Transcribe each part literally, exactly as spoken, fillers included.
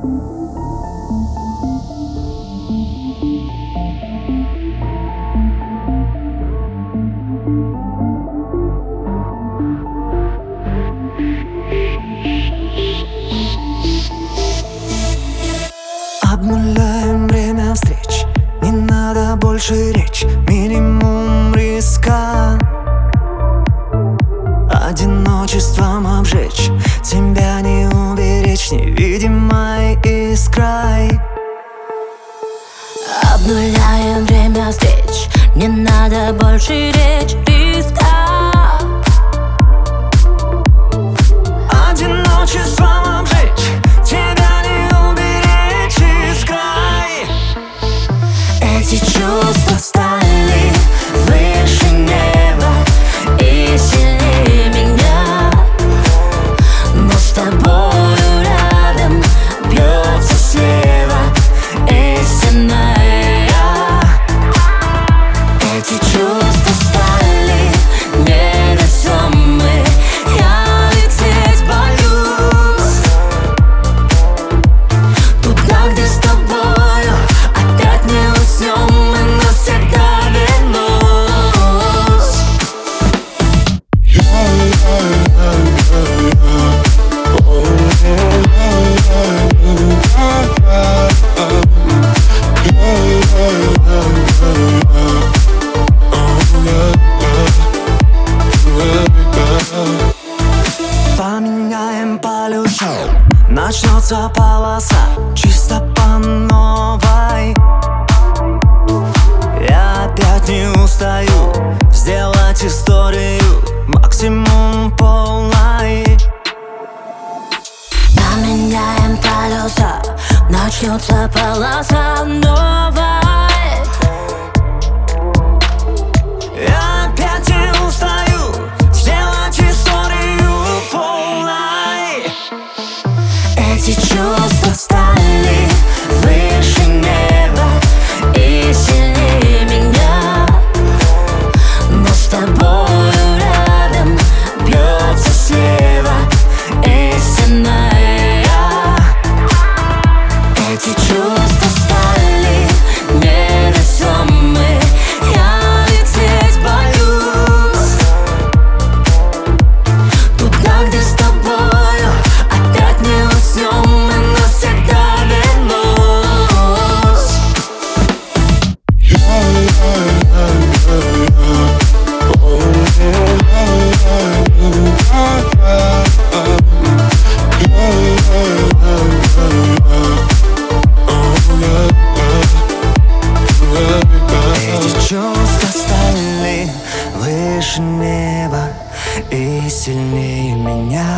Обнуляем время встреч, не надо больше речь, минимум риска. Одиночеством обжечь, тебя не уберечь невидимой искрой. Обнуляем время встреч, не надо больше речь, риска. Одиночеством обжечь, тебя не уберечь искрой. Эти чувства стали выше неба и сильнее меня, но с тобою рядом бьется слева истинная. Эти чувства стали невесомы, я лететь боюсь туда, где с тобою опять не уснем и навсегда вернусь. Поменяем полюса, начнется полоса чисто по новой. Я опять не устаю сделать историю максимум полной. Поменяем полюса, начнется полоса новой. Я опять не устаю сделать историю полной. Эти чувства стали выше неба и сильнее меня, но с тобою рядом бьется слева истинная. Эти чувства стали невесомы, я лететь боюсь туда, где с тобою опять не уснем и навсегда вернусь. Эти чувства стали выше неба и сильнее меня,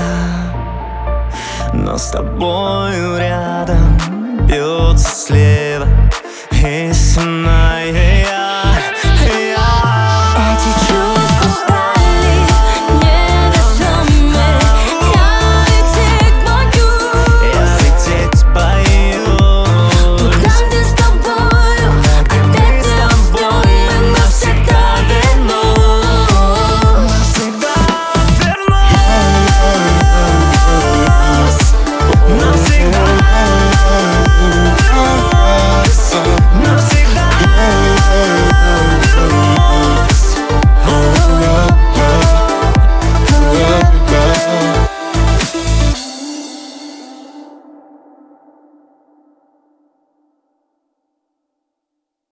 но с тобою рядом бьется слева истинная.